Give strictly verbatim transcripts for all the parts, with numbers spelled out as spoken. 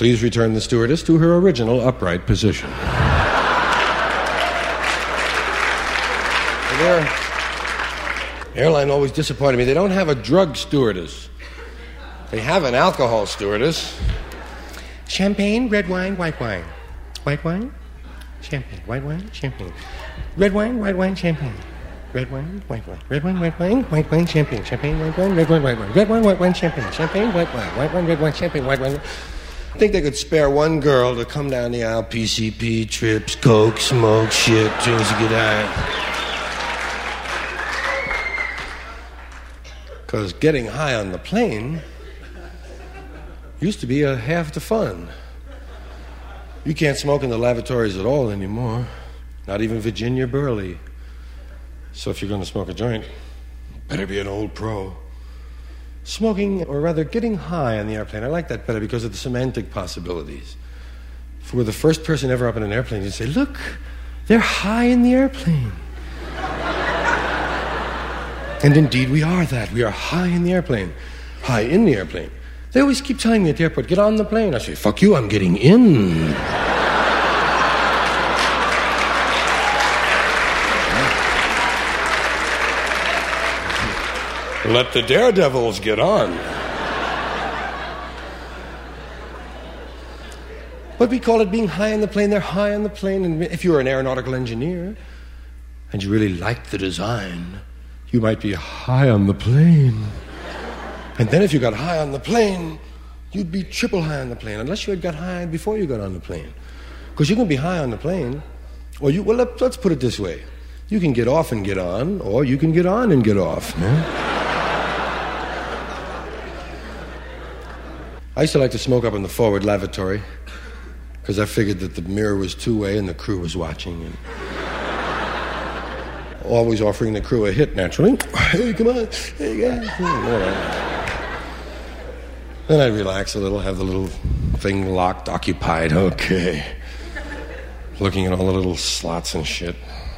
Please return the stewardess to her original upright position. Their airline always disappointed me. They don't have a drug stewardess. They have an alcohol stewardess. Champagne, red wine, white wine. White wine, champagne. White wine, champagne. Red wine, white wine, champagne. Red wine, white wine. Red wine, white wine, white wine, champagne. Champagne, white wine, red wine, white wine. Red wine, white wine, champagne. Champagne, white wine. White wine, red wine, champagne, white wine. I think they could spare one girl to come down the aisle, P C P, trips, coke, smoke, shit, drinks to get high. Because getting high on the plane used to be a half the fun. You can't smoke in the lavatories at all anymore. Not even Virginia Burley. So if you're going to smoke a joint, better be an old pro. Smoking, or rather getting high on the airplane, I like that better because of the semantic possibilities. If we're the first person ever up in an airplane, you'd say, look, they're high in the airplane. And indeed we are that. We are high in the airplane. High in the airplane. They always keep telling me at the airport, get on the plane. I say, fuck you, I'm getting in. Let the daredevils get on. But we call it being high on the plane. They're high on the plane. And if you're an aeronautical engineer and you really like the design, you might be high on the plane. And then if you got high on the plane, you'd be triple high on the plane, unless you had got high before you got on the plane. Because you can be high on the plane, or you, well, let, let's put it this way. You can get off and get on, or you can get on and get off. Man. I used to like to smoke up in the forward lavatory, because I figured that the mirror was two-way and the crew was watching. And always offering the crew a hit, naturally. Hey, come on. Hey, guys. All right. Then I'd relax a little, have the little thing locked, occupied. Okay. Looking at all the little slots and shit.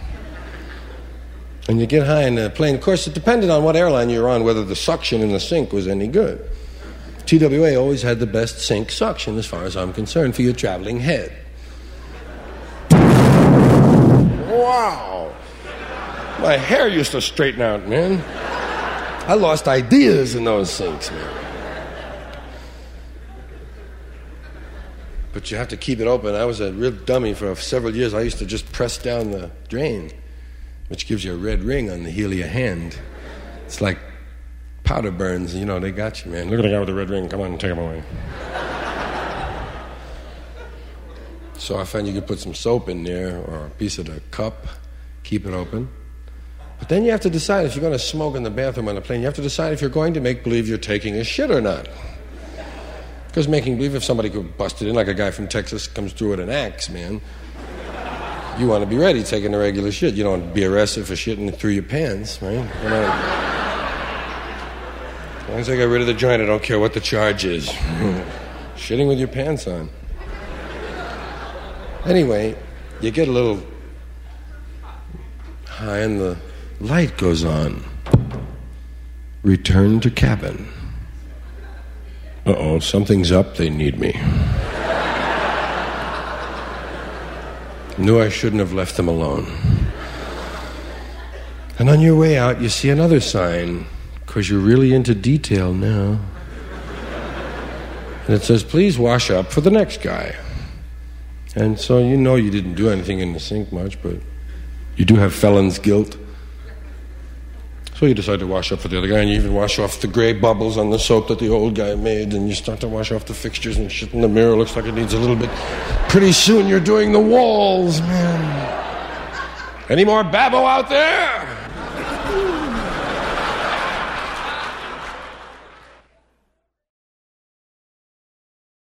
And you get high in the plane. Of course, it depended on what airline you were on, whether the suction in the sink was any good. T W A always had the best sink suction, as far as I'm concerned, for your traveling head. Wow. My hair used to straighten out, man. I lost ideas in those sinks, man. But you have to keep it open. I was a real dummy for several years. I used to just press down the drain, which gives you a red ring on the heel of your hand. It's like powder burns. You know, they got you, man. Look at the guy with the red ring. Come on, take him away. So I found you could put some soap in there or a piece of the cup, keep it open. But then you have to decide if you're going to smoke in the bathroom on a plane. You have to decide if you're going to make believe you're taking a shit or not. Because making believe, if somebody could bust it in, like a guy from Texas comes through with an axe, man, you want to be ready taking a regular shit. You don't want to be arrested for shitting through your pants, right? You know, as long as I get rid of the joint, I don't care what the charge is. Shitting with your pants on. Anyway, you get a little high and the light goes on. Return to cabin. Uh-oh, something's up, they need me. Knew I shouldn't have left them alone. And on your way out, you see another sign, because you're really into detail now. And it says, please wash up for the next guy. And so you know you didn't do anything in the sink much, but you do have felon's guilt. So you decide to wash up for the other guy, and you even wash off the gray bubbles on the soap that the old guy made, and you start to wash off the fixtures and shit in the mirror. Looks like it needs a little bit. Pretty soon you're doing the walls, man. Any more babbo out there?